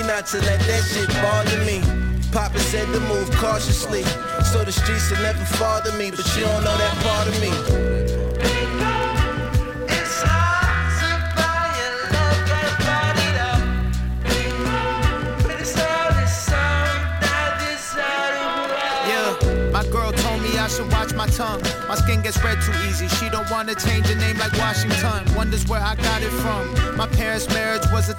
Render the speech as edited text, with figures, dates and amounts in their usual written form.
not to let that shit bother me. Papa said to move cautiously, so the streets will never bother me, but you don't know that part of me. It's hard to buy your love, gotta fight it out. But it's all that decided. Yeah, my girl told me I should watch my tongue. My skin gets red too easy. She don't wanna change her name like Washington. Wonders where I got it from. My parents' marriage was a